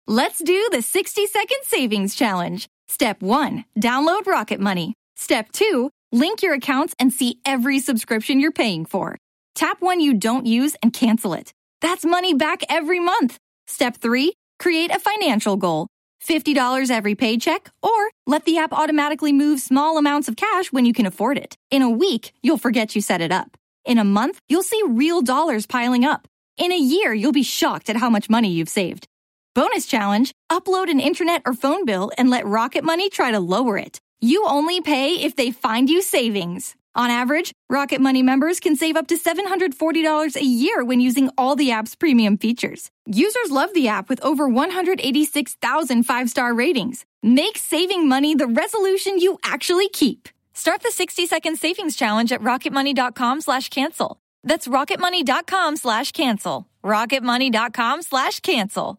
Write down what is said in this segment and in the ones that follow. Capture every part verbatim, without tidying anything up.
Let's do the sixty-second savings challenge. Step one, download Rocket Money. Step two, link your accounts and see every subscription you're paying for. Tap one you don't use and cancel it. That's money back every month. Step three, create a financial goal. fifty dollars every paycheck, or let the app automatically move small amounts of cash when you can afford it. In a week, you'll forget you set it up. In a month, you'll see real dollars piling up. In a year, you'll be shocked at how much money you've saved. Bonus challenge, upload an internet or phone bill and let Rocket Money try to lower it. You only pay if they find you savings. On average, Rocket Money members can save up to seven hundred forty dollars a year when using all the app's premium features. Users love the app with over one hundred eighty-six thousand five-star ratings. Make saving money the resolution you actually keep. Start the sixty-second savings challenge at rocketmoney.com slash cancel. That's rocketmoney.com slash cancel. rocketmoney.com slash cancel.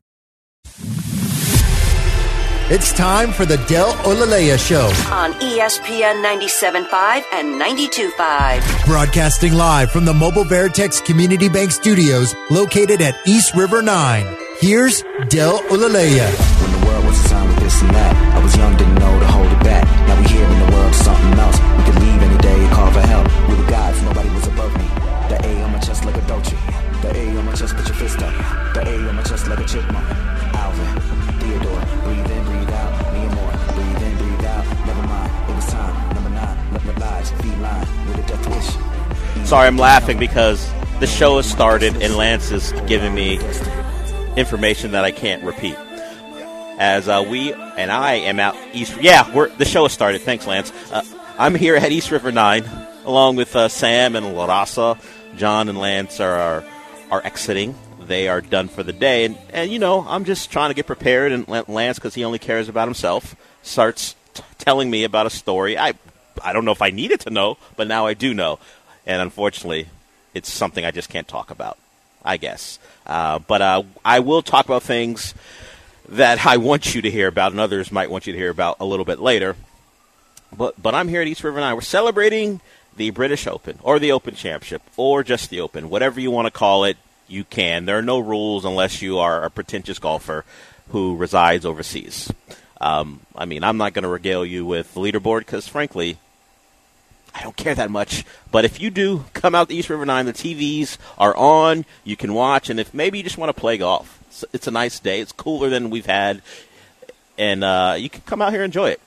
It's time for the Del Olaleya Show on E S P N ninety-seven point five and ninety-two point five. Broadcasting live from the Mobile Veritex Community Bank Studios located at East River nine. Here's Del Olaleya. When the world was designed with this and that, I was young, didn't know to hold it back. Now we here in the world, something else. We could leave any day and call for help. We were gods, nobody was above me. The A on my chest like a Dolce. The A on my chest, put your fist up. The A on my chest like a chipmunk. Alvin, Theodore, breathe in, breathe out. Me and more, breathe in, breathe out. Never mind, it was time. Number nine, let my lives be line with a death wish. Sorry, I'm laughing because the show has started and Lance is giving me information that I can't repeat. As uh, we and I am out East. Yeah, we're, the show has started. Thanks, Lance. Uh, I'm here at East River nine along with uh, Sam and Larasa. John and Lance are, are are exiting. They are done for the day. And, and you know, I'm just trying to get prepared. And Lance, because he only cares about himself, starts t- telling me about a story. I, I don't know if I needed to know, but now I do know. And unfortunately, it's something I just can't talk about, I guess. Uh, but uh, I will talk about things that I want you to hear about and others might want you to hear about a little bit later. But but I'm here at East River nine. We're celebrating the British Open or the Open Championship or just the Open, whatever you want to call it. You can. There are no rules unless you are a pretentious golfer who resides overseas. Um, I mean, I'm not going to regale you with the leaderboard because, frankly, I don't care that much. But if you do come out to East River nine, the T Vs are on. You can watch. And if maybe you just want to play golf, it's, it's a nice day. It's cooler than we've had. And uh, you can come out here and enjoy it.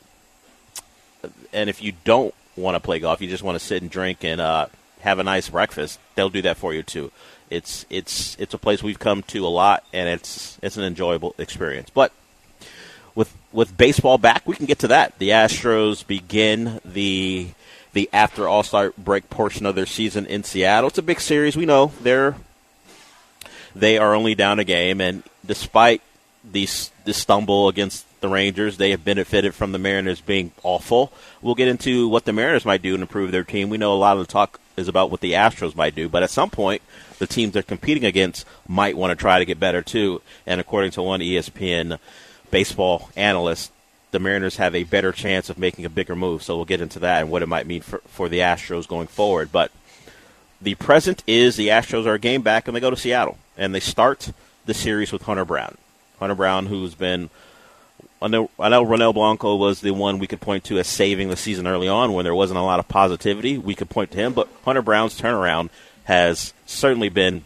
And if you don't want to play golf, you just want to sit and drink and uh, have a nice breakfast, they'll do that for you too. It's it's it's a place we've come to a lot, and it's it's an enjoyable experience. But with with baseball back, we can get to that. The Astros begin the the after All-Star break portion of their season in Seattle. It's a big series. We know they're they are only down a game, and despite this this stumble against the Rangers, they have benefited from the Mariners being awful. We'll get into what the Mariners might do to improve their team. We know a lot of the talk is about what the Astros might do, but at some point, the teams they're competing against might want to try to get better too. And according to one E S P N baseball analyst, the Mariners have a better chance of making a bigger move. So we'll get into that and what it might mean for, for the Astros going forward. But the present is the Astros are a game back, and they go to Seattle. And they start the series with Hunter Brown. Hunter Brown, who's been I know, I know Ronel Blanco was the one we could point to as saving the season early on when there wasn't a lot of positivity. We could point to him, but Hunter Brown's turnaround has certainly been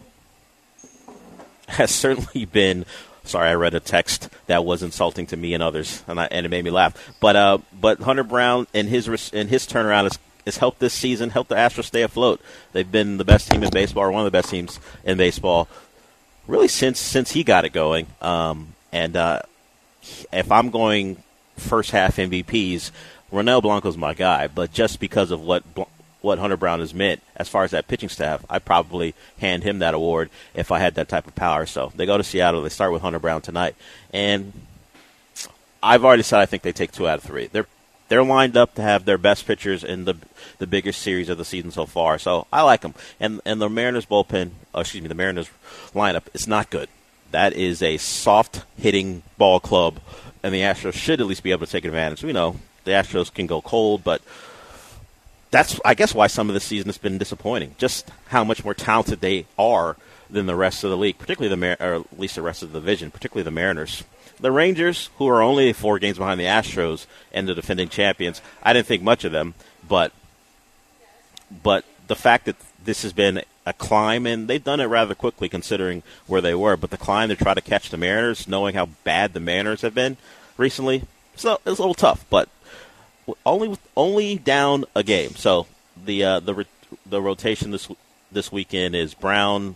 has certainly been. Sorry, I read a text that was insulting to me and others, and, I, and it made me laugh. But uh, but Hunter Brown and his and his turnaround has, has helped this season, helped the Astros stay afloat. They've been the best team in baseball, or one of the best teams in baseball, really since since he got it going. Um, and uh, if I'm going first half M V Ps, Ronel Blanco's my guy. But just because of what what Hunter Brown has meant as far as that pitching staff, I'd probably hand him that award if I had that type of power. So they go to Seattle. They start with Hunter Brown tonight. And I've already said I think they take two out of three. They're they're lined up to have their best pitchers in the the biggest series of the season so far. So I like them. And and the Mariners bullpen, oh, excuse me, the Mariners lineup is not good. That is a soft-hitting ball club, and the Astros should at least be able to take advantage. We know the Astros can go cold, but that's, I guess, why some of the season has been disappointing. Just how much more talented they are than the rest of the league, particularly the Mar- or at least the rest of the division, particularly the Mariners. The Rangers, who are only four games behind the Astros and the defending champions, I didn't think much of them, but but the fact that this has been a climb, and they've done it rather quickly considering where they were, but the climb to try to catch the Mariners, knowing how bad the Mariners have been recently, so it's a little tough, but only only down a game. So the uh, the the rotation this this weekend is Brown,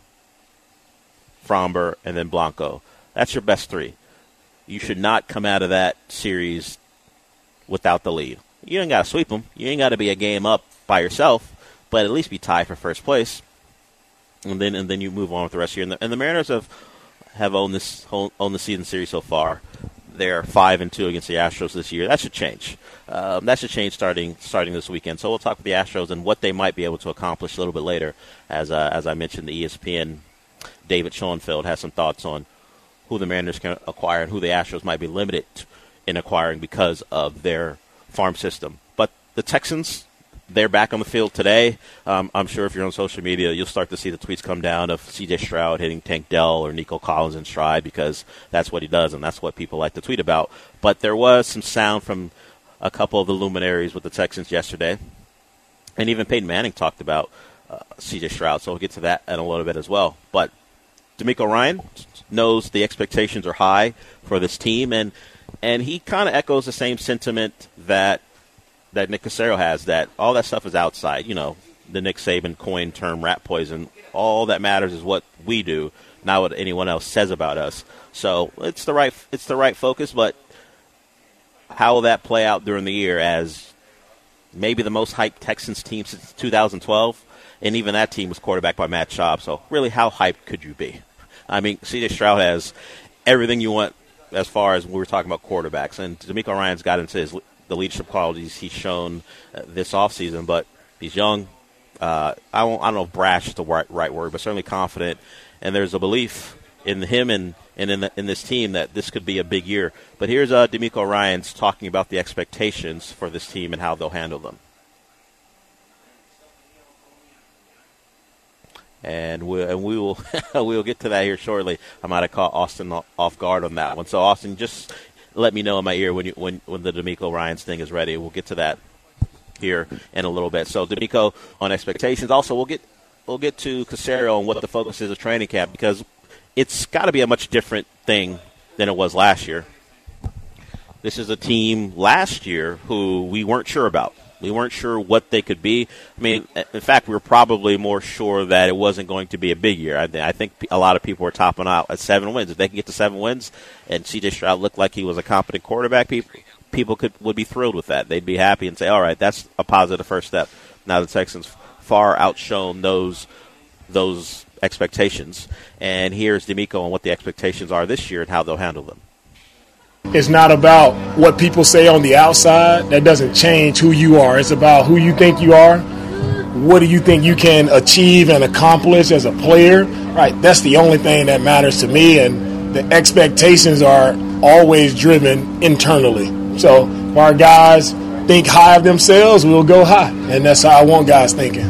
Fromber, and then Blanco. That's your best three. You should not come out of that series without the lead. You ain't got to sweep them. You ain't got to be a game up by yourself, but at least be tied for first place. And then and then you move on with the rest of the year. And the, and the Mariners have have owned this owned the season series so far. They're five and two against the Astros this year. That should change. Um, that should change starting starting this weekend. So we'll talk with the Astros and what they might be able to accomplish a little bit later. As uh, as I mentioned, the E S P N David Schoenfeld has some thoughts on who the Mariners can acquire and who the Astros might be limited in acquiring because of their farm system. But the Texans, they're back on the field today. Um, I'm sure if you're on social media, you'll start to see the tweets come down of C J Stroud hitting Tank Dell or Nico Collins in stride because that's what he does and that's what people like to tweet about. But there was some sound from a couple of the luminaries with the Texans yesterday. And even Peyton Manning talked about uh, C J Stroud, so we'll get to that in a little bit as well. But DeMeco Ryan knows the expectations are high for this team, and and he kind of echoes the same sentiment that that Nick Caserio has, that all that stuff is outside. You know, the Nick Saban coined term rat poison. All that matters is what we do, not what anyone else says about us. So it's the right it's the right focus, but how will that play out during the year as maybe the most hyped Texans team since two thousand twelve? And even that team was quarterbacked by Matt Schaub. So really, how hyped could you be? I mean, C J Stroud has everything you want as far as we were talking about quarterbacks. And DeMeco Ryan's got into his, the leadership qualities he's shown uh, this offseason. But he's young. Uh, I, won't, I don't know if brash is the right, right word, but certainly confident. And there's a belief in him and, and in, the, in this team that this could be a big year. But here's uh, DeMeco Ryan's talking about the expectations for this team and how they'll handle them. And we and we will we will get to that here shortly. I might have caught Austin off guard on that one. So Austin, just let me know in my ear when you when when the DeMeco Ryans thing is ready. We'll get to that here in a little bit. So DeMeco on expectations. Also, we'll get we'll get to Caserio on what the focus is of training camp, because it's got to be a much different thing than it was last year. This is a team last year who we weren't sure about. We weren't sure what they could be. I mean, in fact, we were probably more sure that it wasn't going to be a big year. I, th- I think a lot of people were topping out at seven wins. If they can get to seven wins and C J Stroud looked like he was a competent quarterback, people people could would be thrilled with that. They'd be happy and say, all right, that's a positive first step. Now the Texans far outshone those those expectations. And here's DeMeco on what the expectations are this year and how they'll handle them. It's not about what people say on the outside. That doesn't change who you are. It's about who you think you are. What do you think you can achieve and accomplish as a player? Right, that's the only thing that matters to me, and the expectations are always driven internally. So if our guys think high of themselves, we'll go high, and that's how I want guys thinking.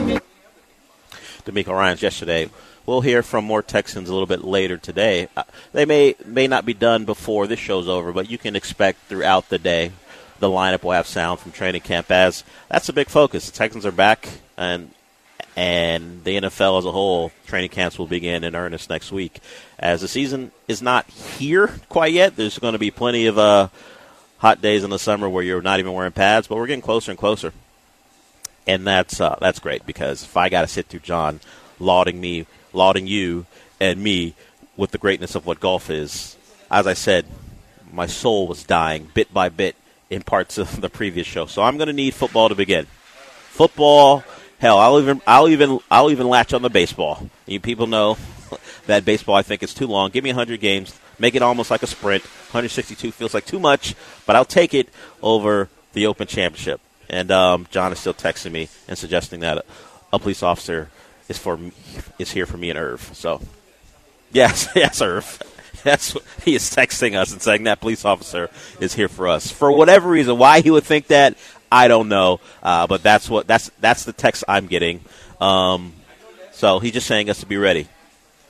DeMeco Ryans yesterday. We'll hear from more Texans a little bit later today. Uh, they may may not be done before this show's over, but you can expect throughout the day the lineup will have sound from training camp, as that's a big focus. The Texans are back, and and the N F L as a whole, training camps will begin in earnest next week. As the season is not here quite yet, there's going to be plenty of uh, hot days in the summer where you're not even wearing pads, but we're getting closer and closer. And that's uh, that's great, because if I got to sit through John lauding me, lauding you and me with the greatness of what golf is, as I said, my soul was dying bit by bit in parts of the previous show. So I'm going to need football to begin. Football, hell, I'll even I'll even I'll even latch on the baseball. You people know that baseball I think is too long. Give me one hundred games, make it almost like a sprint. one hundred sixty-two feels like too much, but I'll take it over the Open Championship. And um, John is still texting me and suggesting that a, a police officer is for is here for me and Irv. So, yes, yes, Irv. That's what he is texting us and saying that police officer is here for us. For whatever reason, why he would think that, I don't know. Uh, but that's what that's that's the text I'm getting. Um, so he's just saying us to be ready.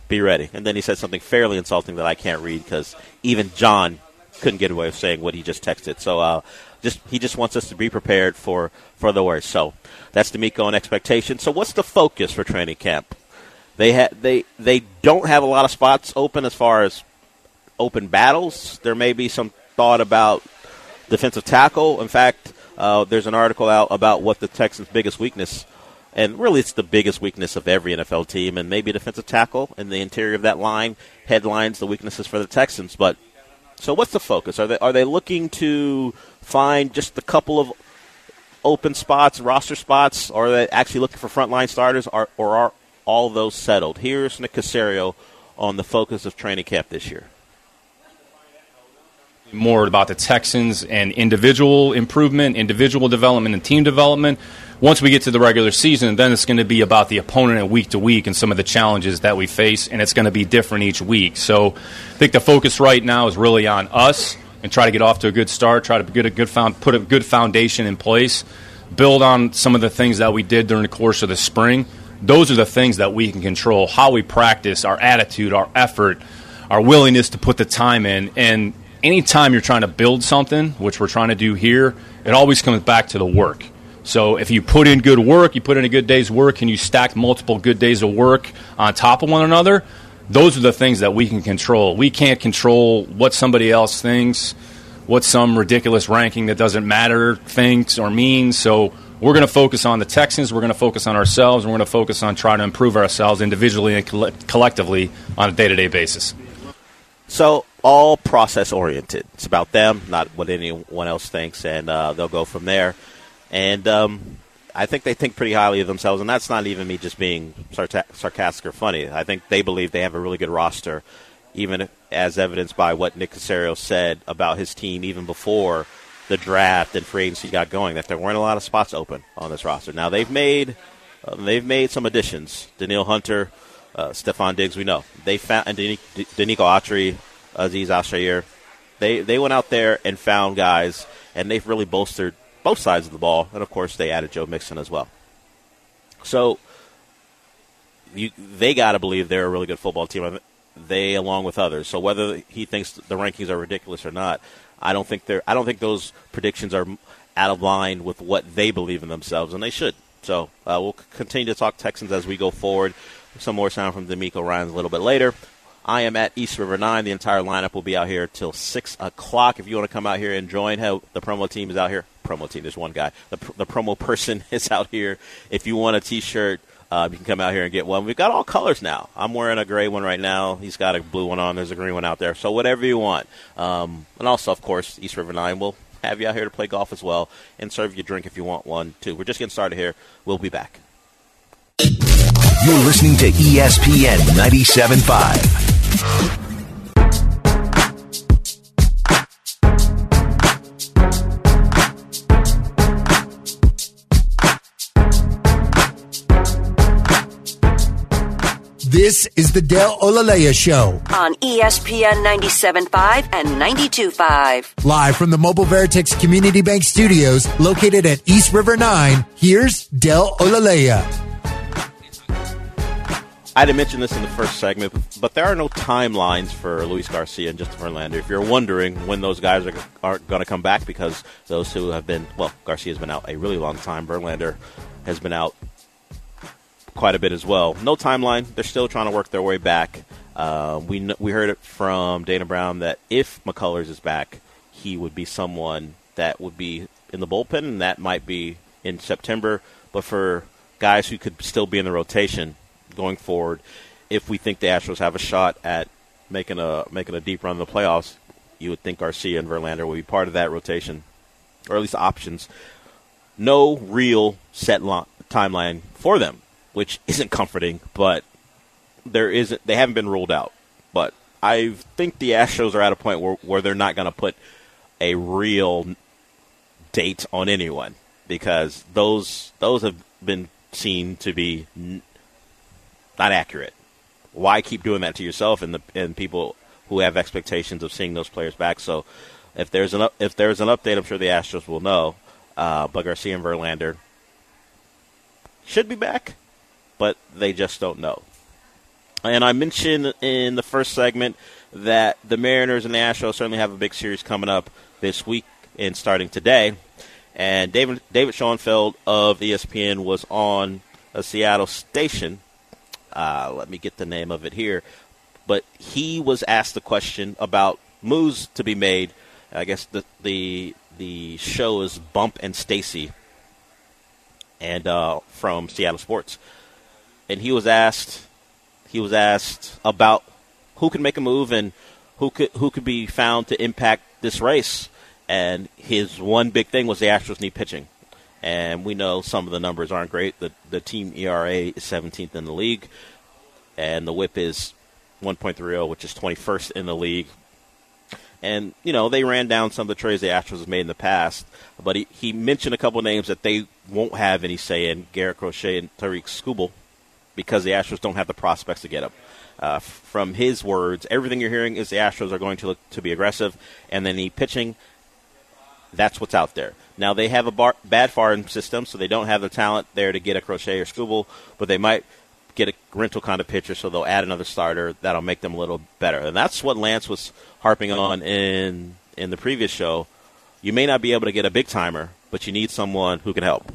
be ready. And then he said something fairly insulting that I can't read because even John couldn't get away with saying what he just texted. So uh, just he just wants us to be prepared for, for the worst. So that's DeMeco and expectation. So what's the focus for training camp? They ha- they they don't have a lot of spots open as far as open battles. There may be some thought about defensive tackle. In fact, uh, there's an article out about what the Texans' biggest weakness, and really it's the biggest weakness of every N F L team, and maybe defensive tackle in the interior of that line headlines the weaknesses for the Texans. But so what's the focus? Are they are they looking to find just a couple of open spots, roster spots, or are they actually looking for frontline starters, or, or are all those settled? Here's Nick Caserio on the focus of training camp this year. More about the Texans and individual improvement, individual development, and team development. Once we get to the regular season, then it's going to be about the opponent week to week and some of the challenges that we face, and it's going to be different each week. So I think the focus right now is really on us and try to get off to a good start, try to get a good found, put a good foundation in place, build on some of the things that we did during the course of the spring. Those are the things that we can control, how we practice, our attitude, our effort, our willingness to put the time in. And anytime you're trying to build something, which we're trying to do here, it always comes back to the work. So if you put in good work, you put in a good day's work, and you stack multiple good days of work on top of one another, those are the things that we can control. We can't control what somebody else thinks, what some ridiculous ranking that doesn't matter thinks or means. So we're going to focus on the Texans. We're going to focus on ourselves. And we're going to focus on trying to improve ourselves individually and coll- collectively on a day-to-day basis. So all process-oriented. It's about them, not what anyone else thinks, and uh, they'll go from there. And um, I think they think pretty highly of themselves, and that's not even me just being sarta- sarcastic or funny. I think they believe they have a really good roster, even as evidenced by what Nick Caserio said about his team even before the draft and free agency got going, that there weren't a lot of spots open on this roster. Now they've made uh, they've made some additions. Danielle Hunter, uh, Stephon Diggs, we know they found, and Danico Autry, Aziz Al-Shaair. They they went out there and found guys, and they've really bolstered both sides of the ball, and of course they added Joe Mixon as well. So you, they got to believe they're a really good football team. They, along with others. So whether he thinks the rankings are ridiculous or not, I don't think they're. I don't think those predictions are out of line with what they believe in themselves, and they should. So uh, we'll continue to talk Texans as we go forward. Some more sound from DeMeco Ryans a little bit later. I am at East River nine. The entire lineup will be out here till six o'clock. If you want to come out here and join, hell, the promo team is out here. Promo team, there's one guy. The, the promo person is out here. If you want a T-shirt, uh, you can come out here and get one. We've got all colors now. I'm wearing a gray one right now. He's got a blue one on. There's a green one out there. So whatever you want. Um, and also, of course, East River nine will have you out here to play golf as well and serve you a drink if you want one, too. We're just getting started here. We'll be back. You're listening to E S P N ninety-seven point five. This is the Del Olalea Show on E S P N ninety-seven point five and ninety-two point five. Live from the Mobile Veritex Community Bank Studios, located at East River nine, here's Del Olalea. I didn't mention this in the first segment, but there are no timelines for Luis Garcia and Justin Verlander. If you're wondering when those guys are, are going to come back, because those two have been, well, Garcia's been out a really long time. Verlander has been out quite a bit as well. No timeline. They're still trying to work their way back. Uh, we kn- we heard it from Dana Brown that if McCullers is back, he would be someone that would be in the bullpen, and that might be in September. But for guys who could still be in the rotation going forward, if we think the Astros have a shot at making a making a deep run in the playoffs, you would think Garcia and Verlander would be part of that rotation, or at least options. No real set lo- timeline for them, which isn't comforting, but there isn't. They haven't been ruled out. But I think the Astros are at a point where, where they're not going to put a real date on anyone, because those those have been seen to be n- not accurate. Why keep doing that to yourself and the and people who have expectations of seeing those players back? So if there's an if there's an update, I'm sure the Astros will know. Uh, but Garcia and Verlander should be back, but they just don't know. And I mentioned in the first segment that the Mariners and the Astros certainly have a big series coming up this week and starting today. And David David Schoenfeld of E S P N was on a Seattle station. Uh, let me get the name of it here. But he was asked a question about moves to be made. I guess the the the show is Bump and Stacy, and uh, from Seattle Sports. And he was asked he was asked about who could make a move and who could who could be found to impact this race. And his one big thing was the Astros need pitching. And we know some of the numbers aren't great. The the team E R A is seventeenth in the league, and the whip is one point three oh, which is twenty-first in the league. And, you know, they ran down some of the trades the Astros have made in the past. But he, he mentioned a couple of names that they won't have any say in, Garrett Crochet and Tariq Skubal, because the Astros don't have the prospects to get them. Uh, f- from his words, everything you're hearing is the Astros are going to look to be aggressive, and they need pitching. That's what's out there. Now, they have a bar- bad farm system, so they don't have the talent there to get a Crochet or Skubal, but they might get a rental kind of pitcher, so they'll add another starter that'll make them a little better. And that's what Lance was harping on in in the previous show. You may not be able to get a big-timer, but you need someone who can help.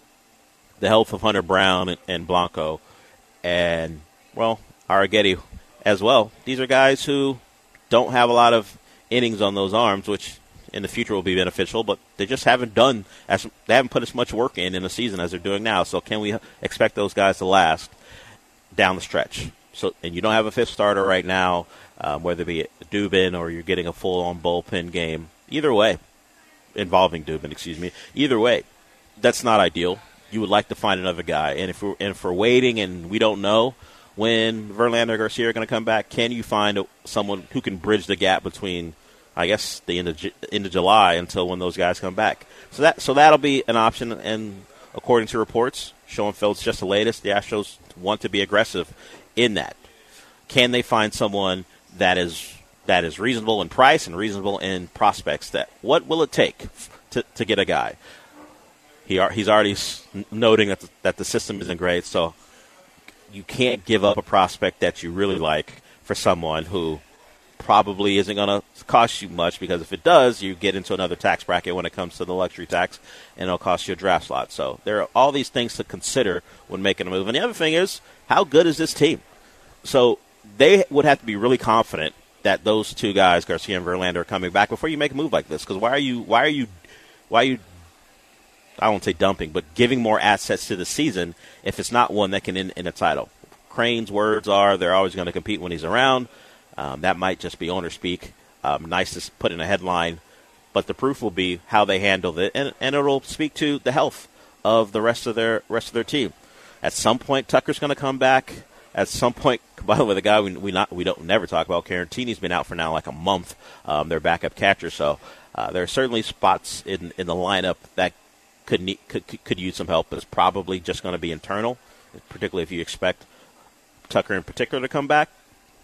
The health of Hunter Brown and, and Blanco and, well, Arrighetti as well. These are guys who don't have a lot of innings on those arms, which in the future will be beneficial, but they just haven't done as they haven't put as much work in in the season as they're doing now. So can we expect those guys to last down the stretch? So, and you don't have a fifth starter right now, um, whether it be Dubin or you're getting a full-on bullpen game. Either way, involving Dubin, excuse me. Either way, that's not ideal. You would like to find another guy, and if we're, and if we're waiting and we don't know when Verlander or Garcia are going to come back, can you find a, someone who can bridge the gap between, I guess, the end of, end of July until when those guys come back? So that so that'll be an option, and according to reports, Schoenfeld's just the latest. The Astros want to be aggressive in that. Can they find someone that is that is reasonable in price and reasonable in prospects? That what will it take to to get a guy? He are, he's already noting that the, that the system isn't great, so you can't give up a prospect that you really like for someone who probably isn't going to cost you much, because if it does, you get into another tax bracket when it comes to the luxury tax, and it'll cost you a draft slot. So there are all these things to consider when making a move. And the other thing is, how good is this team? So they would have to be really confident that those two guys, Garcia and Verlander, are coming back before you make a move like this. Because why are you, why are you, why are you, I won't say dumping, but giving more assets to the season if it's not one that can end in a title? Crane's words are they're always going to compete when he's around. Um, that might just be owner speak. Um, nice to put in a headline, but the proof will be how they handle it, and, and it'll speak to the health of the rest of their rest of their team. At some point, Tucker's going to come back. At some point, by the way, the guy we we not we don't never talk about, Carantini's been out for now like a month. Um, their backup catcher, so uh, there are certainly spots in in the lineup that could need, could could use some help. But it's probably just going to be internal, particularly if you expect Tucker in particular to come back.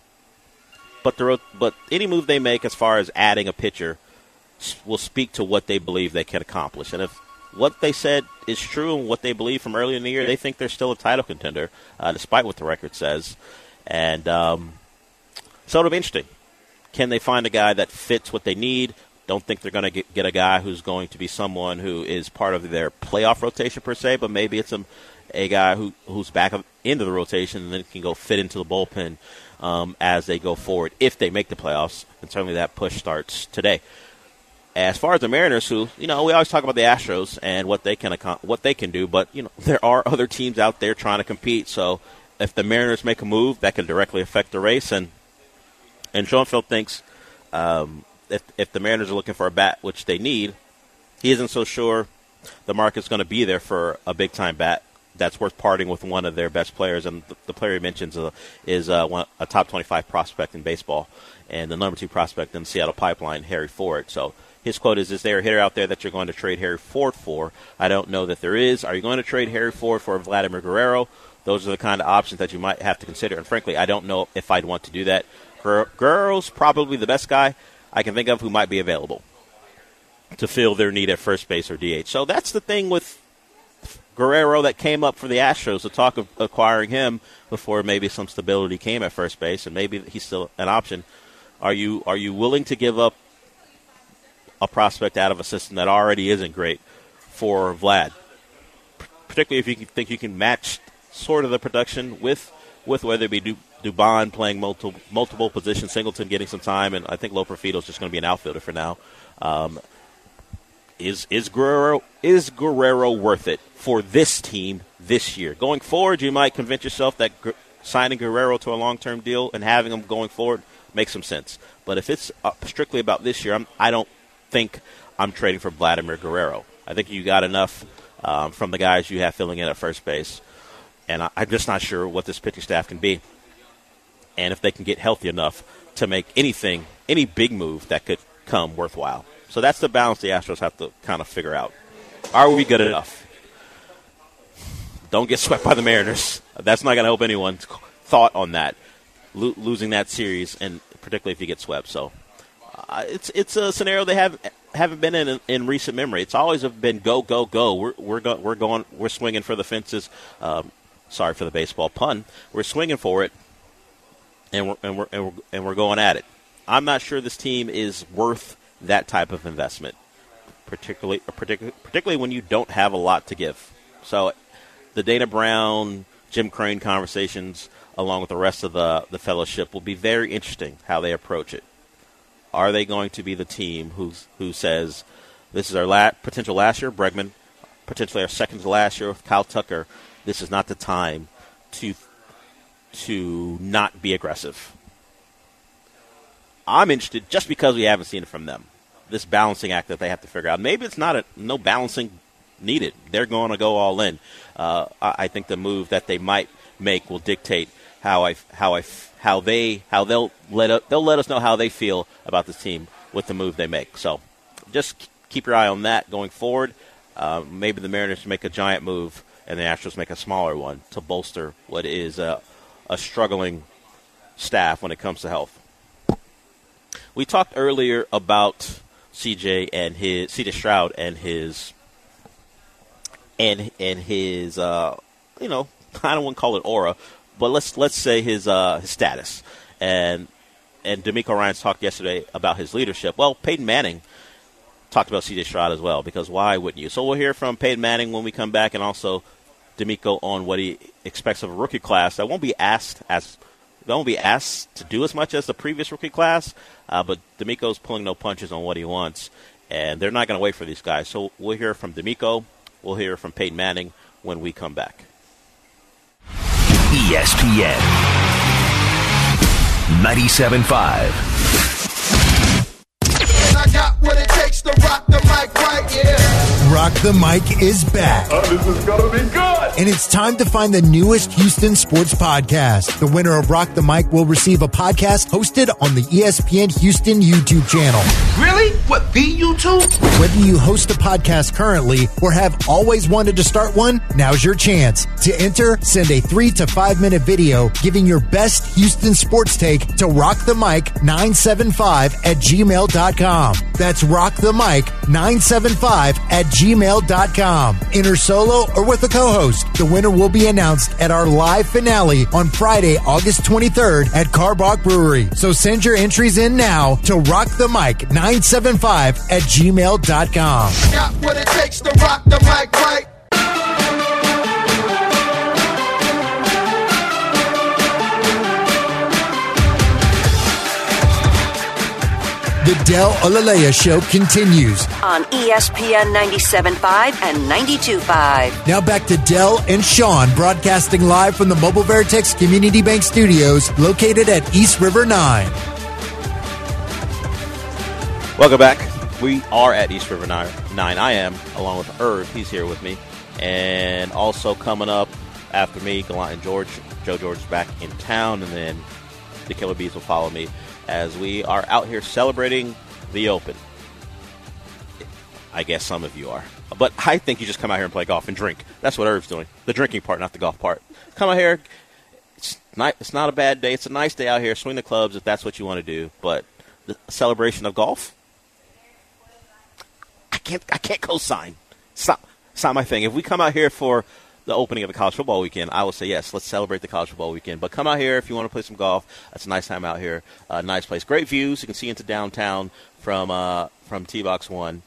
But the but any move they make as far as adding a pitcher will speak to what they believe they can accomplish. And if what they said is true and what they believe from earlier in the year, they think they're still a title contender, uh, despite what the record says. And um, so it'll be interesting. Can they find a guy that fits what they need? Don't think they're going to get, get a guy who's going to be someone who is part of their playoff rotation per se, but maybe it's a, a guy who who's back up into the rotation and then can go fit into the bullpen Um, as they go forward, if they make the playoffs, and certainly that push starts today. As far as the Mariners, who, you know, we always talk about the Astros and what they can what they can do, but, you know, there are other teams out there trying to compete. So if the Mariners make a move, that can directly affect the race. And and Schoenfeld thinks um, if if the Mariners are looking for a bat, which they need, he isn't so sure the market's going to be there for a big-time bat that's worth parting with one of their best players. And the, the player he mentions uh, is uh, one, a top twenty-five prospect in baseball, and the number two prospect in the Seattle pipeline, Harry Ford. So his quote is, is there a hitter out there that you're going to trade Harry Ford for? I don't know that there is. Are you going to trade Harry Ford for Vladimir Guerrero? Those are the kind of options that you might have to consider. And frankly, I don't know if I'd want to do that. Guerrero's probably the best guy I can think of who might be available to fill their need at first base or D H. So that's the thing with Guerrero that came up for the Astros, the talk of acquiring him before maybe some stability came at first base, and maybe he's still an option. Are you are you willing to give up a prospect out of a system that already isn't great for Vlad? Particularly if you can, think you can match sort of the production with with whether it be du, Dubon playing multiple multiple positions, Singleton getting some time, and I think Loperfido's just going to be an outfielder for now. Um, is is Guerrero is Guerrero worth it for this team this year? Going forward, you might convince yourself that Gu- signing Guerrero to a long-term deal and having him going forward makes some sense. But if it's uh, strictly about this year, I'm, I don't think I'm trading for Vladimir Guerrero. I think you got enough um, from the guys you have filling in at first base. And I, I'm just not sure what this pitching staff can be. And if they can get healthy enough to make anything, any big move that could come worthwhile. So that's the balance the Astros have to kind of figure out. Are we good enough? Don't get swept by the Mariners. That's not going to help anyone's thought on that, Lo- losing that series, and particularly if you get swept. So uh, it's it's a scenario they have haven't been in, in in recent memory. It's always been go go go. We're we're go, we're going we're swinging for the fences. Um, sorry for the baseball pun. We're swinging for it, and we're and we're and we're, and we're going at it. I'm not sure this team is worth that type of investment, particularly particularly particularly when you don't have a lot to give. So the Dana Brown, Jim Crane conversations, along with the rest of the, the fellowship, will be very interesting how they approach it. Are they going to be the team who's, who says, this is our la- potential last year, Bregman, potentially our second to last year with Kyle Tucker, this is not the time to to not be aggressive? I'm interested just because we haven't seen it from them, this balancing act that they have to figure out. Maybe it's not a, no balancing needed. They're going to go all in. Uh, I, I think the move that they might make will dictate how I how I how they how they'll let us, they'll let us know how they feel about this team with the move they make. So just keep your eye on that going forward. Uh, maybe the Mariners make a giant move and the Astros make a smaller one to bolster what is a, a struggling staff when it comes to health. We talked earlier about C J and his C J Stroud and his and and his uh, you know, I don't want to call it aura, but let's let's say his uh, his status. And and D'Amico Ryans talked yesterday about his leadership. Well, Peyton Manning talked about C J Stroud as well, because why wouldn't you? So we'll hear from Peyton Manning when we come back, and also D'Amico on what he expects of a rookie class that won't be asked as they won't be asked to do as much as the previous rookie class, uh, but D'Amico's pulling no punches on what he wants, and they're not going to wait for these guys. So we'll hear from D'Amico. We'll hear from Peyton Manning when we come back. E S P N ninety-seven point five. I got what it takes to rock the mic right, yeah. Rock the Mic is back. Oh, this is gonna be good. And it's time to find the newest Houston sports podcast. The winner of Rock the Mic will receive a podcast hosted on the E S P N Houston YouTube channel. Really? What, the YouTube? Whether you host a podcast currently or have always wanted to start one, now's your chance. To enter, send a three to five minute video giving your best Houston sports take to rock the mic nine seven five at gmail dot com. That's rock the mic nine seven five at gmail dot com. Enter solo or with a co-host. The winner will be announced at our live finale on Friday, August twenty-third at Carbach Brewery. So send your entries in now to rock the mic nine seven five at gmail dot com. Got what it takes to rock the mic right. The Del Olalea Show continues on E S P N ninety-seven point five and ninety-two point five. Now back to Del and Sean, broadcasting live from the Mobile Veritex Community Bank Studios, located at East River nine. Welcome back. We are at East River nine. I am, along with Irv. He's here with me. And also coming up after me, Gallant and George. Joe George is back in town, and then the Killer Bees will follow me as we are out here celebrating the Open. I guess some of you are. But I think you just come out here and play golf and drink. That's what Irv's doing. The drinking part, not the golf part. Come out here. It's not, it's not a bad day. It's a nice day out here. Swing the clubs if that's what you want to do. But the celebration of golf, I can't I can't co-sign. Stop. It's not my thing. If we come out here for the opening of the college football weekend, I will say, yes, let's celebrate the college football weekend. But come out here if you want to play some golf. That's a nice time out here. Uh, nice place. Great views. You can see into downtown from uh, from T-Box one.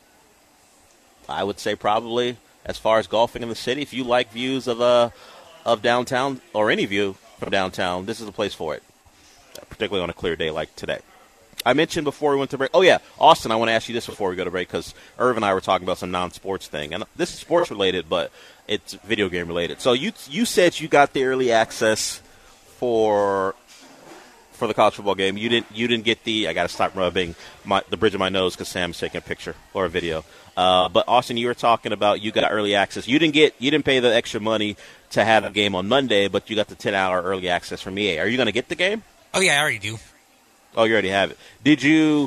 I would say probably as far as golfing in the city, if you like views of uh, of downtown or any view from downtown, this is the place for it, particularly on a clear day like today. I mentioned before we went to break. Oh, yeah, Austin, I want to ask you this before we go to break because Irv and I were talking about some non-sports thing. And this is sports-related, but it's video game-related. So you you said you got the early access for for the college football game. You didn't you didn't get the – I got to stop rubbing my, the bridge of my nose because Sam's taking a picture or a video. Uh, but, Austin, you were talking about you got early access. You didn't get you didn't pay the extra money to have a game on Monday, but you got the ten-hour early access from E A. Are you going to get the game? Oh, yeah, I already do. Oh, you already have it. Did you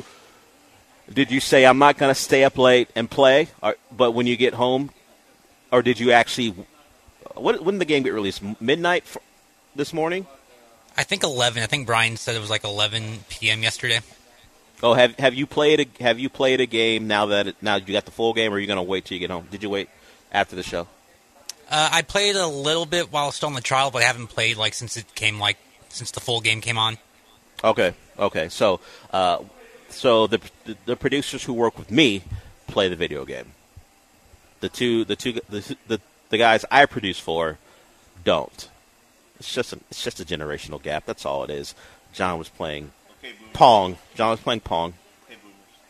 did you say, I'm not going to stay up late and play, or, but when you get home, or did you actually – when did the game get released? Midnight for, this morning? I think eleven. I think Brian said it was like eleven p.m. yesterday. Oh, have have you played a have you played a game now that it, now you got the full game, or are you going to wait till you get home? Did you wait after the show? Uh, I played a little bit while still on the trial, but I haven't played like since it came like since the full game came on. Okay, okay. So, uh, so the, the the producers who work with me play the video game. The two the two the the, the guys I produce for don't. It's just a, it's just a generational gap. That's all it is. John was playing okay, Pong. John was playing Pong. Okay,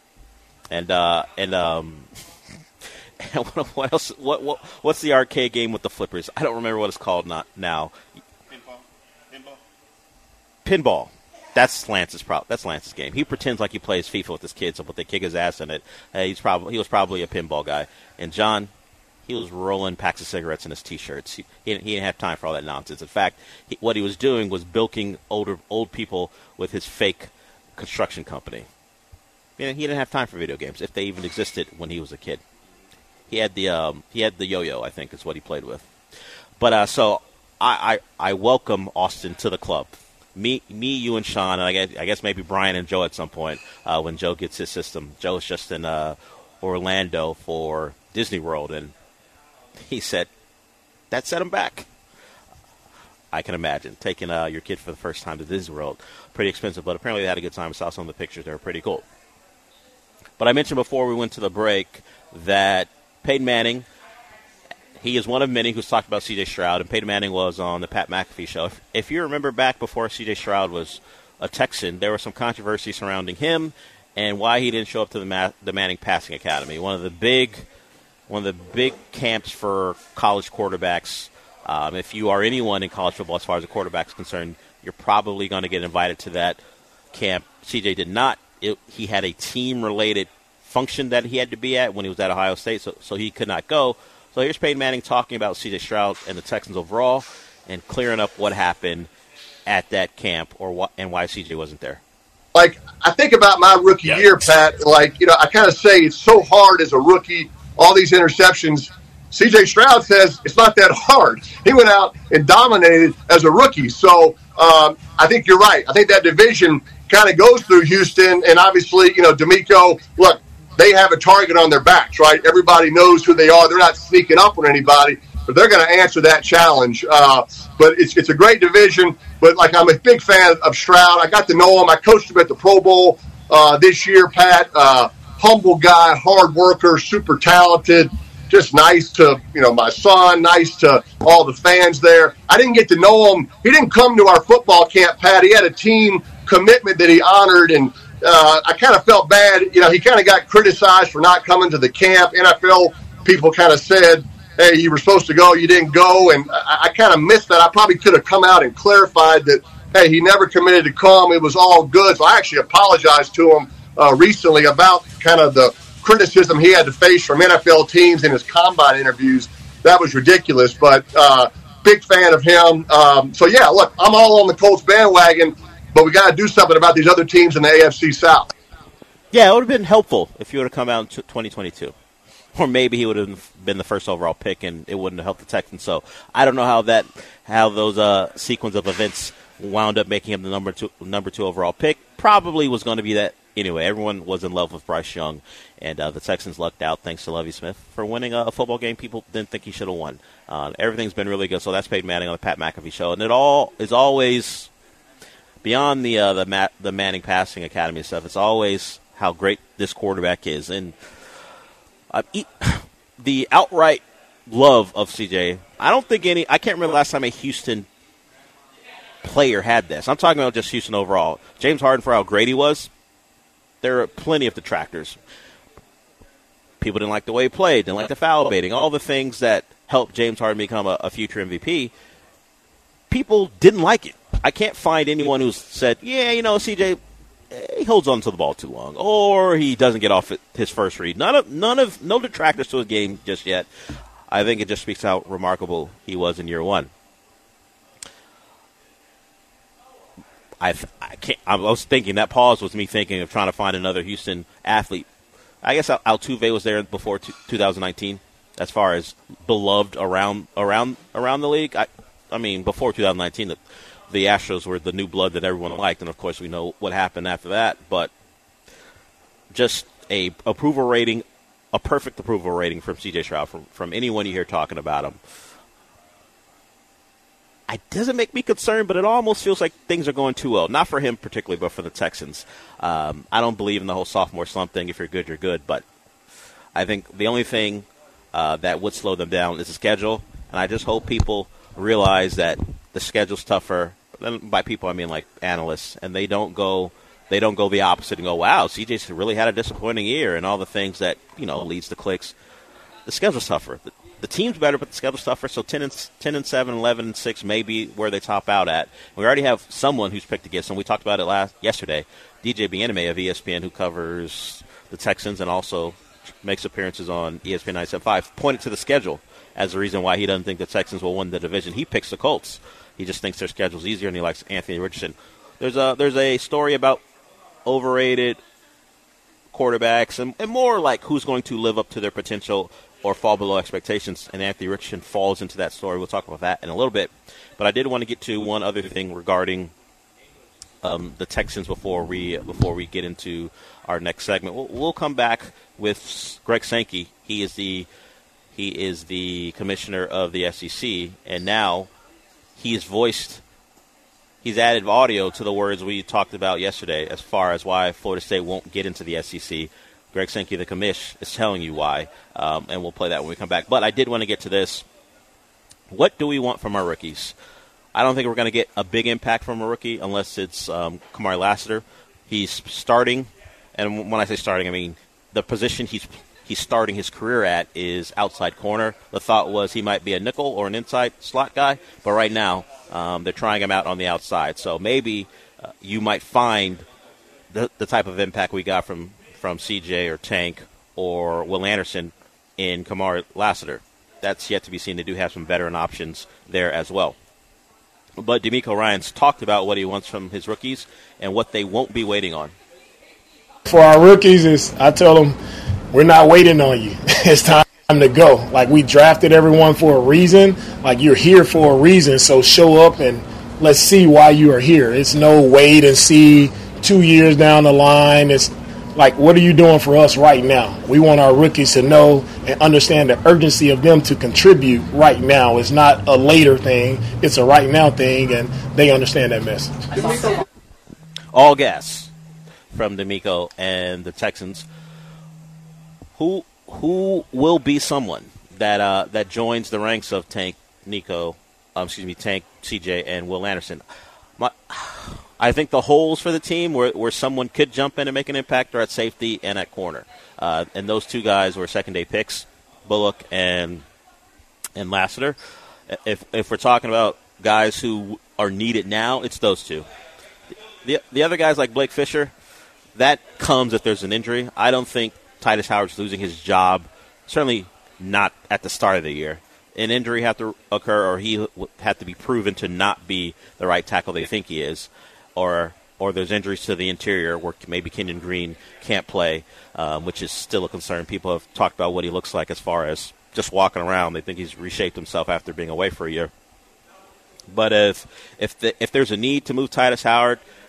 and uh and um. And what, what else? What, what what's the arcade game with the flippers? I don't remember what it's called not now. Pinball. Pinball. Pinball. That's Lance's problem. That's Lance's game. He pretends like he plays FIFA with his kids, but they kick his ass in it. Uh, he's probably he was probably a pinball guy. And John, he was rolling packs of cigarettes in his T-shirts. He, he, didn't, he didn't have time for all that nonsense. In fact, he, what he was doing was bilking older old people with his fake construction company. You know, he didn't have time for video games if they even existed when he was a kid. He had the um, he had the yo-yo, I think, is what he played with. But uh, so I, I I welcome Austin to the club. Me, me, you, and Sean, and I guess, I guess maybe Brian and Joe at some point uh, when Joe gets his system. Joe's just in uh, Orlando for Disney World, and he said that set him back. I can imagine taking uh, your kid for the first time to Disney World. Pretty expensive, but apparently they had a good time. I saw some of the pictures. They were pretty cool. But I mentioned before we went to the break that Peyton Manning, he is one of many who's talked about C J Stroud, and Peyton Manning was on the Pat McAfee show. If, if you remember back before C J Stroud was a Texan, there was some controversy surrounding him and why he didn't show up to the, Ma- the Manning Passing Academy, one of the big, one of the big camps for college quarterbacks. Um, if you are anyone in college football as far as a quarterback is concerned, you're probably going to get invited to that camp. C J did not. It, he had a team-related function that he had to be at when he was at Ohio State, so, so he could not go. So here's Peyton Manning talking about C J Stroud and the Texans overall and clearing up what happened at that camp or wh- and why C J wasn't there. Like, I think about my rookie yeah. year, Pat, like, you know, I kind of say it's so hard as a rookie, all these interceptions. C J Stroud says it's not that hard. He went out and dominated as a rookie. So um, I think you're right. I think that division kind of goes through Houston, and obviously, you know, D'Amico, look, they have a target on their backs, right? Everybody knows who they are. They're not sneaking up on anybody, but they're going to answer that challenge. Uh, but it's it's a great division. But, like, I'm a big fan of Stroud. I got to know him. I coached him at the Pro Bowl uh, this year, Pat. Uh, humble guy, hard worker, super talented, just nice to, you know, my son, nice to all the fans there. I didn't get to know him. He didn't come to our football camp, Pat. He had a team commitment that he honored, and Uh, I kind of felt bad. You know, he kind of got criticized for not coming to the camp. N F L people kind of said, hey, you were supposed to go, you didn't go. And I, I kind of missed that. I probably could have come out and clarified that, hey, he never committed to come. It was all good. So I actually apologized to him uh, recently about kind of the criticism he had to face from N F L teams in his combine interviews. That was ridiculous. But uh, big fan of him. Um, so, yeah, look, I'm all on the Colts bandwagon. But we got to do something about these other teams in the A F C South. Yeah, it would have been helpful if he would have come out in twenty twenty-two. Or maybe he would have been the first overall pick, and it wouldn't have helped the Texans. So I don't know how that, how those uh, sequence of events wound up making him the number two, number two overall pick. Probably was going to be that anyway, everyone was in love with Bryce Young, and uh, the Texans lucked out thanks to Lovie Smith for winning a, a football game people didn't think he should have won. Uh, everything's been really good, so that's Peyton Manning on the Pat McAfee Show, and it all is always beyond the uh, the, Matt, the Manning Passing Academy stuff. It's always how great this quarterback is, and uh, he, the outright love of C J. I don't think any. I can't remember the last time a Houston player had this. I'm talking about just Houston overall. James Harden, for how great he was, there are plenty of detractors. People didn't like the way he played, didn't like the foul baiting, all the things that helped James Harden become a, a future M V P. People didn't like it. I can't find anyone who's said, yeah, you know, C J, he holds on to the ball too long, or he doesn't get off his first read. None of, none of, no detractors to his game just yet. I think it just speaks how remarkable he was in year one. I, I can't. I was thinking that pause was me thinking of trying to find another Houston athlete. I guess Altuve was there before two thousand nineteen, as far as beloved around around around the league. I, I mean, before two thousand nineteen, the, the Astros were the new blood that everyone liked, and of course we know what happened after that. But just a approval rating, a perfect approval rating from C J Stroud from from anyone you hear talking about him. It doesn't make me concerned, but it almost feels like things are going too well. Not for him particularly, but for the Texans. Um, I don't believe in the whole sophomore slump thing. If you're good, you're good. But I think the only thing uh, that would slow them down is the schedule. And I just hope people realize that the schedule's tougher. And by people, I mean like analysts. And they don't go they don't go the opposite and go, wow, C J's really had a disappointing year and all the things that, you know, leads to clicks. The schedule's tougher. The, The team's better, but the schedule's tougher. So ten and ten and seven, eleven and six, may be where they top out at. We already have someone who's picked against them. We talked about it last yesterday. D J Bieneme of E S P N, who covers the Texans and also makes appearances on E S P N ninety-seven point five, pointed to the schedule as the reason why he doesn't think the Texans will win the division. He picks the Colts. He just thinks their schedule's easier, and he likes Anthony Richardson. There's a there's a story about overrated quarterbacks and, and more like who's going to live up to their potential or fall below expectations, and Anthony Richardson falls into that story. We'll talk about that in a little bit. But I did want to get to one other thing regarding um, the Texans before we before we get into our next segment. We'll, we'll come back with Greg Sankey. He is the he is the commissioner of the S E C, and now he's voiced he's added audio to the words we talked about yesterday as far as why Florida State won't get into the S E C. Greg Sankey, the commish, is telling you why, um, and we'll play that when we come back. But I did want to get to this. What do we want from our rookies? I don't think we're going to get a big impact from a rookie unless it's um, Kamari Lassiter. He's starting, and when I say starting, I mean the position he's he's starting his career at is outside corner. The thought was he might be a nickel or an inside slot guy, but right now um, they're trying him out on the outside. So maybe uh, you might find the, the type of impact we got from from C J or Tank or Will Anderson in Kamari Lassiter. That's yet to be seen. They do have some veteran options there as well. But DeMeco Ryans talked about what he wants from his rookies and what they won't be waiting on. For our rookies, is I tell them, we're not waiting on you. It's time to go. Like, we drafted everyone for a reason. Like, you're here for a reason, so show up and let's see why you are here. It's no wait and see two years down the line. It's like, what are you doing for us right now? We want our rookies to know and understand the urgency of them to contribute right now. It's not a later thing. It's a right now thing, and they understand that message. All gas from DeMeco and the Texans. Who who will be someone that uh, that joins the ranks of Tank, Nico, um, excuse me, Tank, C J, and Will Anderson? My, I think the holes for the team where, where someone could jump in and make an impact are at safety and at corner. Uh, and those two guys were second-day picks, Bullock and and Lassiter. If if we're talking about guys who are needed now, it's those two. The the other guys like Blake Fisher, that comes if there's an injury. I don't think Titus Howard's losing his job, certainly not at the start of the year. An injury had to occur, or he had to be proven to not be the right tackle they think he is, or or there's injuries to the interior where maybe Kenyon Green can't play, um, which is still a concern. People have talked about what he looks like as far as just walking around. They think he's reshaped himself after being away for a year. But if if the, if there's a need to move Titus Howard,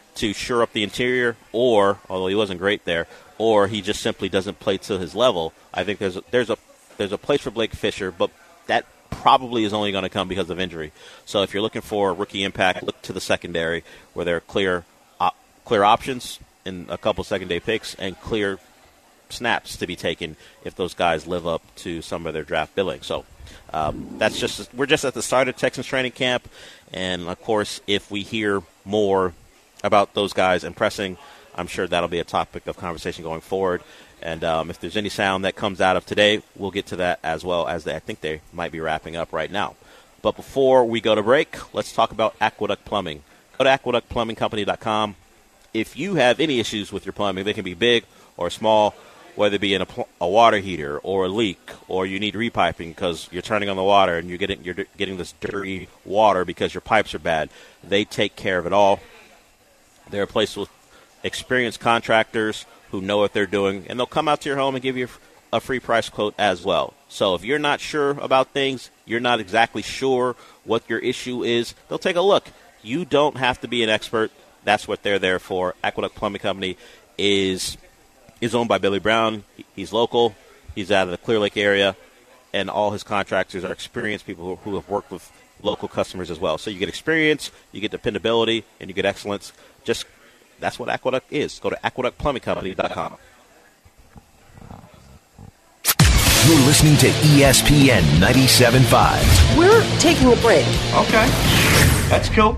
to shore up the interior, or, although he wasn't great there, or he just simply doesn't play to his level. I think there's a, there's a there's a place for Blake Fisher, but that probably is only going to come because of injury. So if you're looking for rookie impact, look to the secondary, where there are clear op- clear options in a couple second-day picks and clear snaps to be taken if those guys live up to some of their draft billing. So um, that's just we're just at the start of Texans training camp, and of course, if we hear more about those guys impressing, I'm sure that'll be a topic of conversation going forward. And um, if there's any sound that comes out of today, we'll get to that as well, as they, I think they might be wrapping up right now. But before we go to break, let's talk about Aqueduct Plumbing. Go to aqueduct plumbing company dot com. If you have any issues with your plumbing, they can be big or small, whether it be in a, pl- a water heater or a leak, or you need repiping because you're turning on the water and you're getting you're getting this dirty water because your pipes are bad. They take care of it all. They're a place with experienced contractors who know what they're doing, and they'll come out to your home and give you a free price quote as well. So if you're not sure about things, you're not exactly sure what your issue is, they'll take a look. You don't have to be an expert. That's what they're there for. Aqueduct Plumbing Company is is owned by Billy Brown. He's local. He's out of the Clear Lake area, and all his contractors are experienced people who, who have worked with local customers as well. So you get experience, you get dependability, and you get excellence. Just That's what Aqueduct is. Go to aqueduct plumbing company dot com. You're listening to E S P N ninety-seven point five. We're taking a break. Okay. That's cool.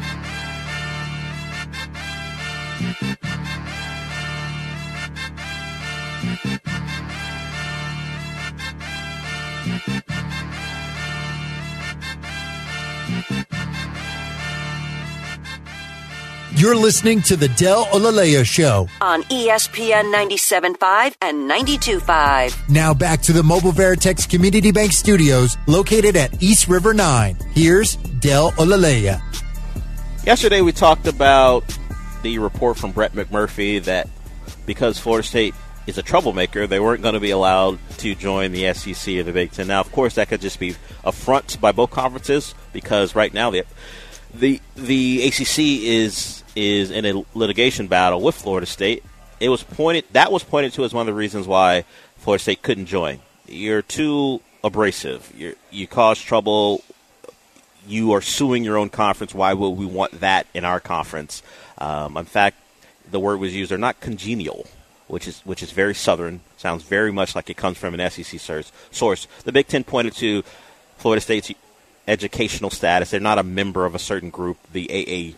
You're listening to the Del Olalea Show on E S P N ninety-seven point five and ninety-two point five. Now back to the Mobile Veritex Community Bank Studios located at East River nine. Here's Del Olalea. Yesterday we talked about the report from Brett McMurphy that because Florida State is a troublemaker, they weren't going to be allowed to join the S E C or the Big Ten. Now, of course, that could just be a front by both conferences because right now the the, the A C C is is in a litigation battle with Florida State. It was pointed that was pointed to as one of the reasons why Florida State couldn't join. You're too abrasive. You're, you cause trouble. You are suing your own conference. Why would we want that in our conference? Um, in fact, the word was used. They're not congenial, which is which is very Southern. Sounds very much like it comes from an S E C source. The Big Ten pointed to Florida State's educational status. They're not a member of a certain group, the A A.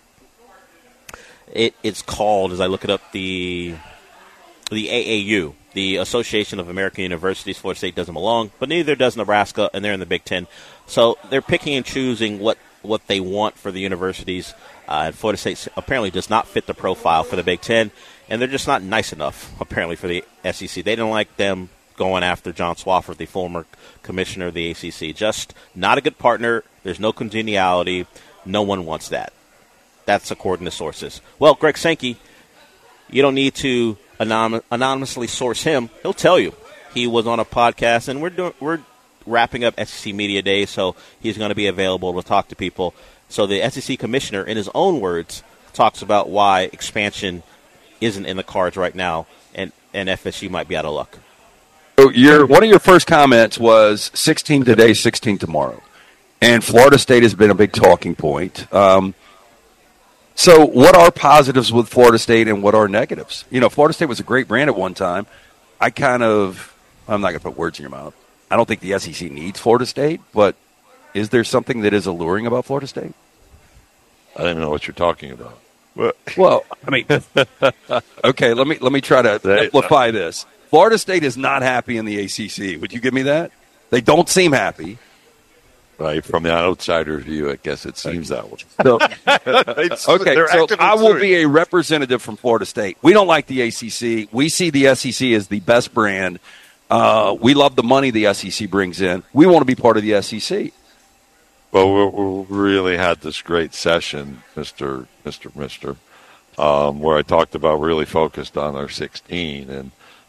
It, it's called, as I look it up, the the A A U, the Association of American Universities. Florida State doesn't belong, but neither does Nebraska, and they're in the Big Ten. So they're picking and choosing what, what they want for the universities. Uh, and Florida State apparently does not fit the profile for the Big Ten, and they're just not nice enough, apparently, for the S E C. They didn't like them going after John Swofford, the former commissioner of the A C C. Just not a good partner. There's no congeniality. No one wants that. That's according to sources. Well, Greg Sankey, you don't need to anon- anonymously source him. He'll tell you. He was on a podcast, and we're doing, we're wrapping up S E C Media Day, so he's going to be available to talk to people. So the S E C commissioner, in his own words, talks about why expansion isn't in the cards right now, and, and F S U might be out of luck. So your one of your first comments was sixteen today, sixteen tomorrow, and Florida State has been a big talking point. Um, So what are positives with Florida State and what are negatives? You know, Florida State was a great brand at one time. I kind of, I'm not going to put words in your mouth. I don't think the S E C needs Florida State, but is there something that is alluring about Florida State? I don't know what you're talking about. Well, I mean, okay, let me let me try to amplify this. Florida State is not happy in the A C C. Would you give me that? They don't seem happy. Right, from the outsider's view, I guess it seems that way. So, okay, so I will be a representative from Florida State. We don't like the A C C. We see the S E C as the best brand. Uh, we love the money the S E C brings in. We want to be part of the S E C. Well, we really had this great session, Mister Mister Mister, um, where I talked about really focused on our sixteen, and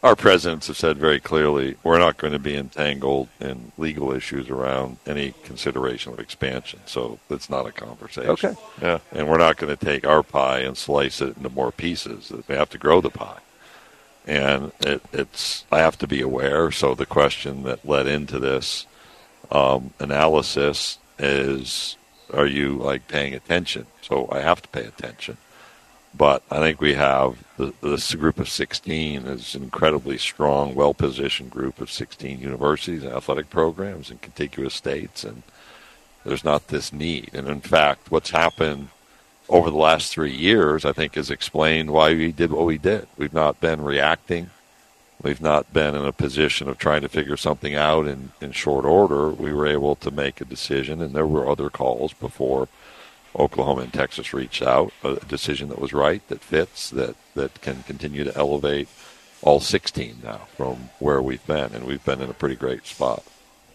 our presidents have said very clearly, we're not going to be entangled in legal issues around any consideration of expansion. So it's not a conversation. Okay. Yeah. And we're not going to take our pie and slice it into more pieces. We have to grow the pie. And it, it's, I have to be aware. So the question that led into this um, analysis is, are you like paying attention? So I have to pay attention. But I think we have the, this group of sixteen is an incredibly strong, well-positioned group of sixteen universities and athletic programs in contiguous states, and there's not this need. And in fact, what's happened over the last three years, I think, has explained why we did what we did. We've not been reacting. We've not been in a position of trying to figure something out in, in short order. We were able to make a decision, and there were other calls before Oklahoma and Texas reached out, a decision that was right, that fits, that, that can continue to elevate all sixteen now from where we've been, and we've been in a pretty great spot.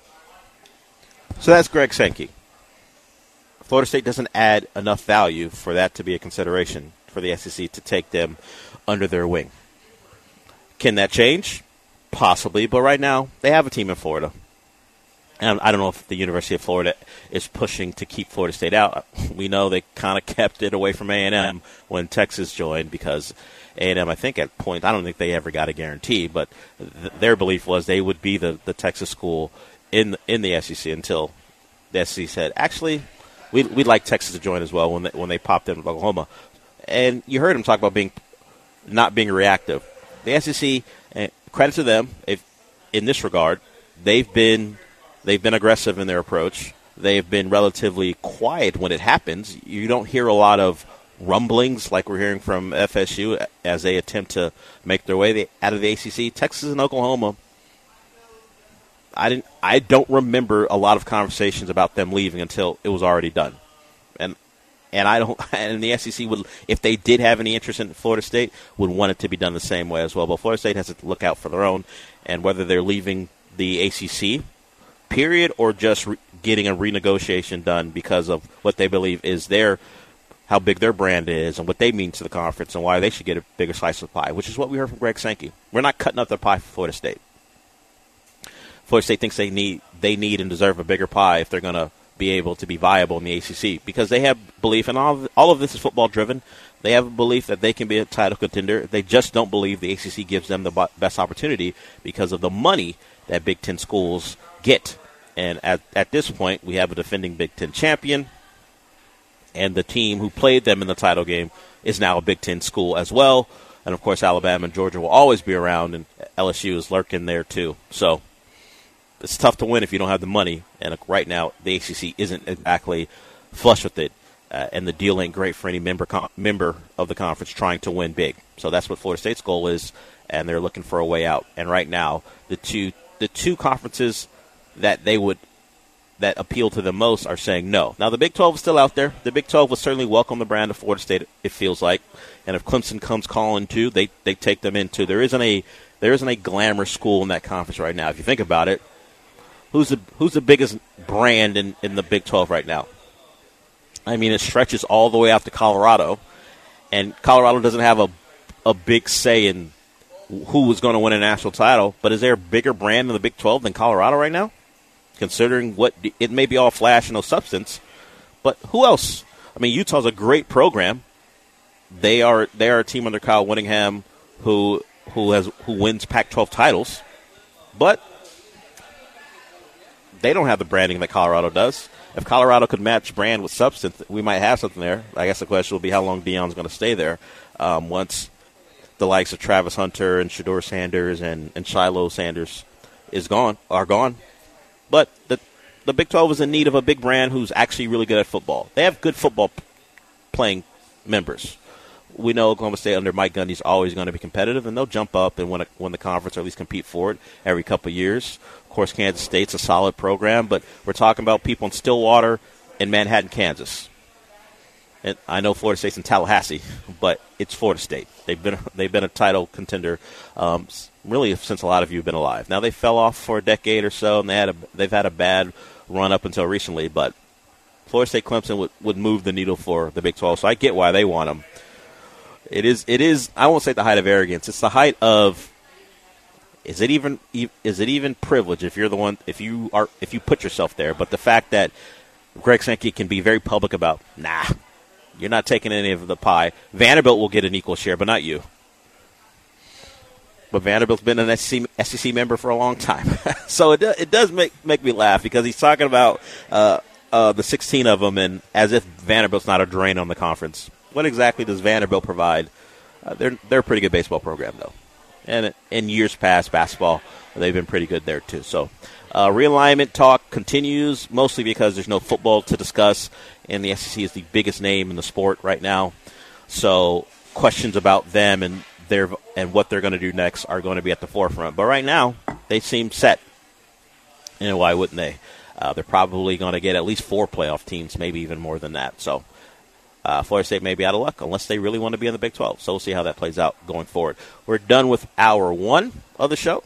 So that's Greg Sankey. Florida State doesn't add enough value for that to be a consideration for the S E C to take them under their wing. Can that change? Possibly, but right now they have a team in Florida. And I don't know if the University of Florida is pushing to keep Florida State out. We know they kind of kept it away from A and M when Texas joined because A and M, I think at point, I don't think they ever got a guarantee, but th- their belief was they would be the, the Texas school in in the S E C until the S E C said, actually, we'd, we'd like Texas to join as well when they, when they popped in Oklahoma. And you heard him talk about being not being reactive. The S E C, credit to them, if in this regard, they've been – They've been aggressive in their approach. They've been relatively quiet when it happens. You don't hear a lot of rumblings like we're hearing from F S U as they attempt to make their way out of the A C C. Texas and Oklahoma, I didn't. I don't remember a lot of conversations about them leaving until it was already done. And and I don't. And the S E C would, if they did have any interest in Florida State, would want it to be done the same way as well. But Florida State has to look out for their own, and whether they're leaving the A C C. Period, or just re- getting a renegotiation done because of what they believe is their, how big their brand is and what they mean to the conference and why they should get a bigger slice of the pie, which is what we heard from Greg Sankey. We're not cutting up the pie for Florida State. Florida State thinks they need they need and deserve a bigger pie if they're going to be able to be viable in the A C C because they have belief, and all of, all of this is football driven. They have a belief that they can be a title contender. They just don't believe the A C C gives them the best opportunity because of the money that Big Ten schools get. And at, at this point, we have a defending Big Ten champion, and the team who played them in the title game is now a Big Ten school as well. And, of course, Alabama and Georgia will always be around, and L S U is lurking there too. So it's tough to win if you don't have the money, and right now the A C C isn't exactly flush with it, uh, and the deal ain't great for any member com- member of the conference trying to win big. So that's what Florida State's goal is, and they're looking for a way out. And right now, the two the two conferences that they would that appeal to them most are saying no. Now, the Big twelve is still out there. The Big twelve will certainly welcome the brand of Florida State, it feels like. And if Clemson comes calling too, they, they take them in too. There isn't a there isn't a glamorous school in that conference right now. If you think about it, who's the who's the biggest brand in, in the Big twelve right now? I mean, it stretches all the way out to Colorado, and Colorado doesn't have a a big say in who is going to win a national title. But is there a bigger brand in the Big twelve than Colorado right now? Considering what it may be all flash and no substance, but who else? I mean, Utah's a great program. They are they are a team under Kyle Whittingham who who has who wins Pac twelve titles, but they don't have the branding that Colorado does. If Colorado could match brand with substance, we might have something there. I guess the question will be how long Deion's going to stay there um, once the likes of Travis Hunter and Shedeur Sanders and, and Shiloh Sanders is gone are gone. But the the Big twelve is in need of a big brand who's actually really good at football. They have good football p- playing members. We know Oklahoma State under Mike Gundy is always going to be competitive, and they'll jump up and win, a, win the conference or at least compete for it every couple of years. Of course, Kansas State's a solid program, but we're talking about people in Stillwater and Manhattan, Kansas. And I know Florida State's in Tallahassee, but it's Florida State. They've been they've been a title contender um, really since a lot of you have been alive. Now they fell off for a decade or so, and they had a, they've had a bad run up until recently. But Florida State, Clemson would, would move the needle for the Big twelve, so I get why they want them. It is it is I won't say the height of arrogance. It's the height of is it even is it even privilege if you're the one if you are if you put yourself there? But the fact that Greg Sankey can be very public about, nah, you're not taking any of the pie. Vanderbilt will get an equal share, but not you. But Vanderbilt's been an S E C member for a long time. So it, do, it does make, make me laugh because he's talking about uh, uh, the sixteen of them and as if Vanderbilt's not a drain on the conference. What exactly does Vanderbilt provide? Uh, they're, they're a pretty good baseball program, though. And in years past, basketball, they've been pretty good there, too. So uh, realignment talk continues, mostly because there's no football to discuss, and the S E C is the biggest name in the sport right now. So questions about them and their and what they're going to do next are going to be at the forefront. But right now, they seem set. And why wouldn't they? Uh, they're probably going to get at least four playoff teams, maybe even more than that. So uh, Florida State may be out of luck unless they really want to be in the Big twelve. So we'll see how that plays out going forward. We're done with hour one of the show.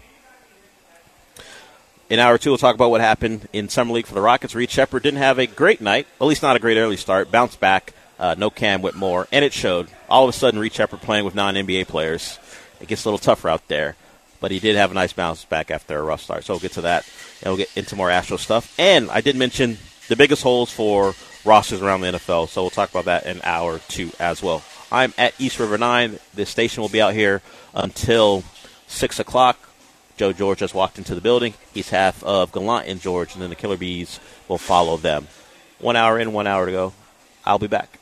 In hour two, we'll talk about what happened in Summer League for the Rockets. Reed Sheppard didn't have a great night, at least not a great early start, bounced back. Uh, no Cam Whitmore, and it showed. All of a sudden, Reed Sheppard playing with non-N B A players. It gets a little tougher out there, but he did have a nice bounce back after a rough start. So we'll get to that, and we'll get into more Astro stuff. And I did mention the biggest holes for rosters around the N F L, so we'll talk about that in hour two as well. I'm at East River nine. This station will be out here until six o'clock. Joe George just walked into the building. He's half of Gallant and George, and then the Killer Bees will follow them. One hour in, one hour to go. I'll be back.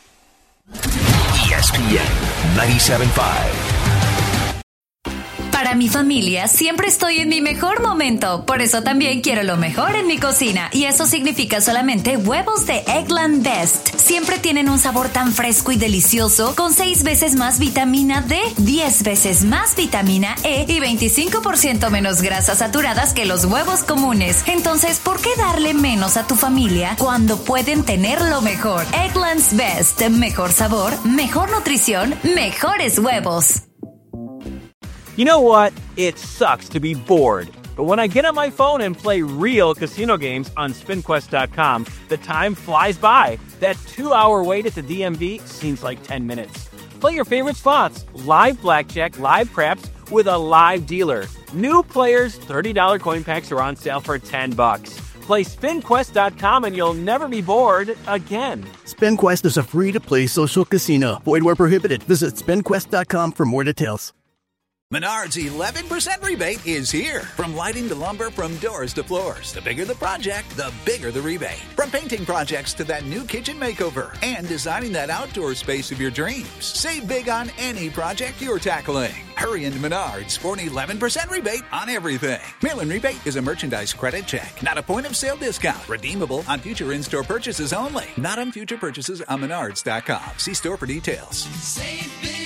E S P N ninety-seven point five. Para mi familia siempre estoy en mi mejor momento, por eso también quiero lo mejor en mi cocina y eso significa solamente huevos de Eggland Best. Siempre tienen un sabor tan fresco y delicioso con seis veces más vitamina D, diez veces más vitamina E y veinticinco por ciento menos grasas saturadas que los huevos comunes. Entonces, ¿por qué darle menos a tu familia cuando pueden tener lo mejor? Eggland's Best. Mejor sabor, mejor nutrición, mejores huevos. You know what? It sucks to be bored. But when I get on my phone and play real casino games on spin quest dot com, the time flies by. That two-hour wait at the D M V seems like ten minutes. Play your favorite spots, live blackjack, live craps, with a live dealer. New players, thirty dollars coin packs are on sale for ten bucks. Play spin quest dot com and you'll never be bored again. SpinQuest is a free-to-play social casino. Void where prohibited. Visit spin quest dot com for more details. Menards eleven percent rebate is here. From lighting to lumber, from doors to floors. The bigger the project, the bigger the rebate. From painting projects to that new kitchen makeover and designing that outdoor space of your dreams. Save big on any project you're tackling. Hurry into Menards for an eleven percent rebate on everything. Mail-in rebate is a merchandise credit check, not a point-of-sale discount. Redeemable on future in-store purchases only. Not on future purchases on menards dot com. See store for details. Save big